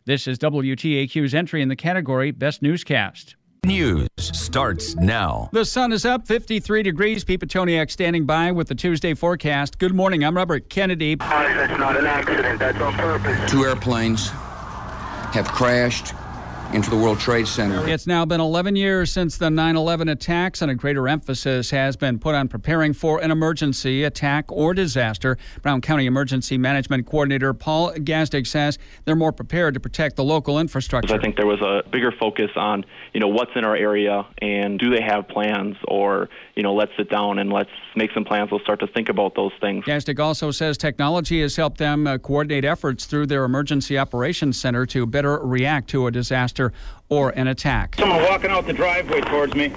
This is WTAQ's entry in the category Best Newscast. News starts now. The sun is up, 53 degrees. Pete Petoniak standing by with the Tuesday forecast. Good morning, I'm Robert Kennedy. That's not an accident, that's on purpose. 2 airplanes have crashed into the World Trade Center. It's now been 11 years since the 9/11 attacks, and a greater emphasis has been put on preparing for an emergency, attack, or disaster. Brown County Emergency Management Coordinator Paul Gazdig says they're more prepared to protect the local infrastructure. I think there was a bigger focus on, what's in our area and do they have plans, or, let's sit down and let's make some plans. We'll start to think about those things. Gazdig also says technology has helped them coordinate efforts through their Emergency Operations Center to better react to a disaster or an attack. Someone walking out the driveway towards me.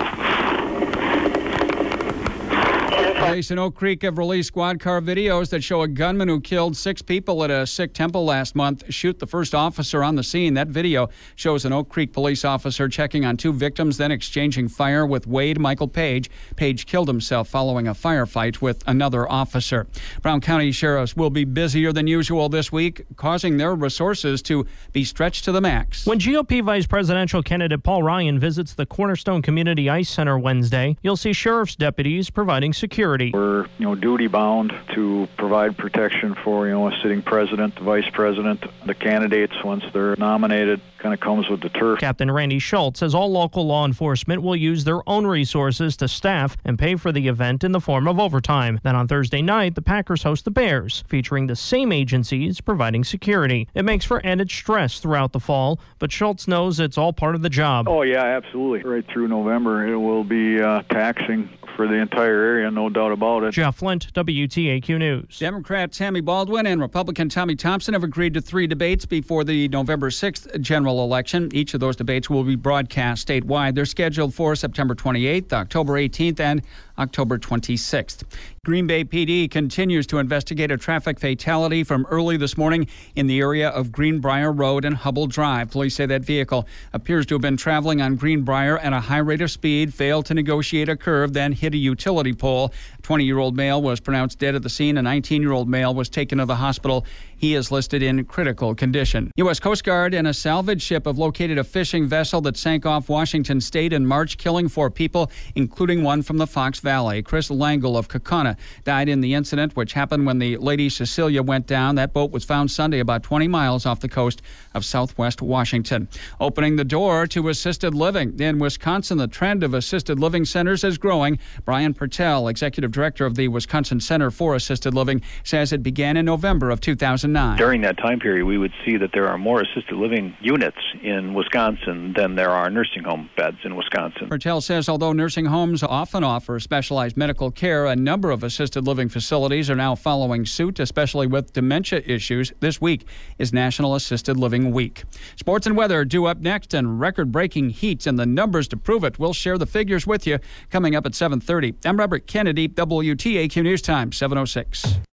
Police in Oak Creek have released squad car videos that show a gunman who killed 6 people at a Sikh temple last month shoot the first officer on the scene. That video shows an Oak Creek police officer checking on 2 victims, then exchanging fire with Wade Michael Page. Page killed himself following a firefight with another officer. Brown County sheriffs will be busier than usual this week, causing their resources to be stretched to the max. When GOP Vice Presidential candidate Paul Ryan visits the Cornerstone Community Ice Center Wednesday, you'll see sheriff's deputies providing security. We're, duty-bound to provide protection for, a sitting president, the vice president, the candidates once they're nominated. Kind of comes with the turf. Captain Randy Schultz says all local law enforcement will use their own resources to staff and pay for the event in the form of overtime. Then on Thursday night, the Packers host the Bears, featuring the same agencies providing security. It makes for added stress throughout the fall, but Schultz knows it's all part of the job. Oh, yeah, absolutely. Right through November, it will be taxing for the entire area, no doubt about it. Jeff Flint, WTAQ News. Democrat Tammy Baldwin and Republican Tommy Thompson have agreed to 3 debates before the November 6th general election. Each of those debates will be broadcast statewide. They're scheduled for September 28th, October 18th, and October 26th. Green Bay PD continues to investigate a traffic fatality from early this morning in the area of Greenbrier Road and Hubble Drive. Police say that vehicle appears to have been traveling on Greenbrier at a high rate of speed, failed to negotiate a curve, then hit a utility pole. A 20-year-old male was pronounced dead at the scene. A 19-year-old male was taken to the hospital. He is listed in critical condition. U.S. Coast Guard and a salvage ship have located a fishing vessel that sank off Washington State in March, killing 4 people, including one from the Fox Valley. Chris Langle of Kaukauna died in the incident, which happened when the Lady Cecilia went down. That boat was found Sunday about 20 miles off the coast of southwest Washington. Opening the door to assisted living. In Wisconsin, the trend of assisted living centers is growing. Brian Pertel, executive director of the Wisconsin Center for Assisted Living, says it began in November of 2009. During that time period, we would see that there are more assisted living units in Wisconsin than there are nursing home beds in Wisconsin. Pertel says although nursing homes often offer specialized medical care, a number of assisted living facilities are now following suit, especially with dementia issues. This week is National Assisted Living Week. Sports and weather due up next, and record-breaking heat and the numbers to prove it. We'll share the figures with you coming up at 7:30. I'm Robert Kennedy, WTAQ News Time, 7:06.